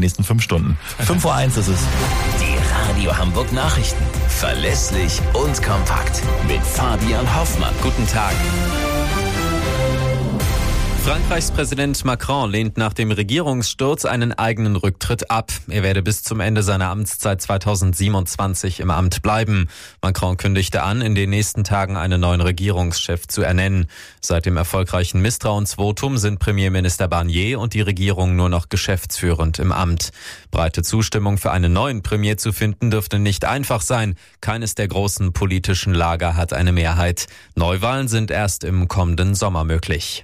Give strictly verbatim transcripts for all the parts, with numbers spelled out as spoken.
nächsten fünf Stunden. fünf Uhr eins ist es. Die Radio Hamburg Nachrichten. Verlässlich und kompakt. Mit Fabian Hoffmann. Guten Tag. Frankreichs Präsident Macron lehnt nach dem Regierungssturz einen eigenen Rücktritt ab. Er werde bis zum Ende seiner Amtszeit zweitausendsiebenundzwanzig im Amt bleiben. Macron kündigte an, in den nächsten Tagen einen neuen Regierungschef zu ernennen. Seit dem erfolgreichen Misstrauensvotum sind Premierminister Barnier und die Regierung nur noch geschäftsführend im Amt. Breite Zustimmung für einen neuen Premier zu finden, dürfte nicht einfach sein. Keines der großen politischen Lager hat eine Mehrheit. Neuwahlen sind erst im kommenden Sommer möglich.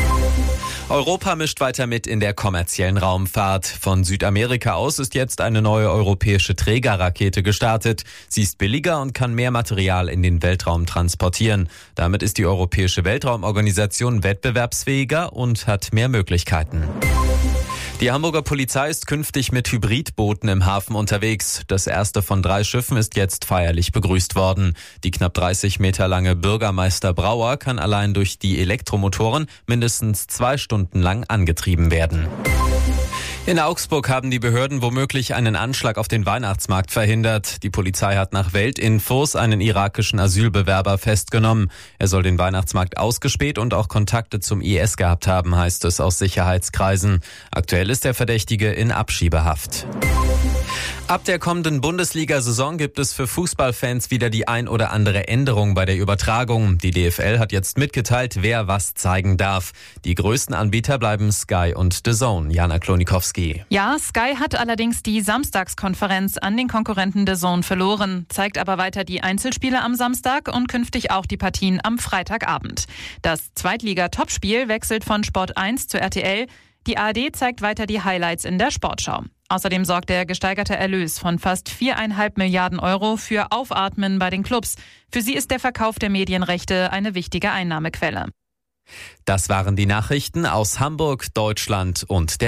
Europa mischt weiter mit in der kommerziellen Raumfahrt. Von Südamerika aus ist jetzt eine neue europäische Trägerrakete gestartet. Sie ist billiger und kann mehr Material in den Weltraum transportieren. Damit ist die Europäische Weltraumorganisation wettbewerbsfähiger und hat mehr Möglichkeiten. Die Hamburger Polizei ist künftig mit Hybridbooten im Hafen unterwegs. Das erste von drei Schiffen ist jetzt feierlich begrüßt worden. Die knapp dreißig Meter lange Bürgermeister Brauer kann allein durch die Elektromotoren mindestens zwei Stunden lang angetrieben werden. In Augsburg haben die Behörden womöglich einen Anschlag auf den Weihnachtsmarkt verhindert. Die Polizei hat nach Weltinfos einen irakischen Asylbewerber festgenommen. Er soll den Weihnachtsmarkt ausgespäht und auch Kontakte zum I S gehabt haben, heißt es aus Sicherheitskreisen. Aktuell ist der Verdächtige in Abschiebehaft. Ab der kommenden Bundesliga-Saison gibt es für Fußballfans wieder die ein oder andere Änderung bei der Übertragung. Die D F L hat jetzt mitgeteilt, wer was zeigen darf. Die größten Anbieter bleiben Sky und D A Z N. Jana Klonikowski. Ja, Sky hat allerdings die Samstagskonferenz an den Konkurrenten D A Z N verloren, zeigt aber weiter die Einzelspiele am Samstag und künftig auch die Partien am Freitagabend. Das Zweitliga-Topspiel wechselt von Sport eins zu R T L. Die A R D zeigt weiter die Highlights in der Sportschau. Außerdem sorgt der gesteigerte Erlös von fast viereinhalb Milliarden Euro für Aufatmen bei den Clubs. Für sie ist der Verkauf der Medienrechte eine wichtige Einnahmequelle. Das waren die Nachrichten aus Hamburg, Deutschland und der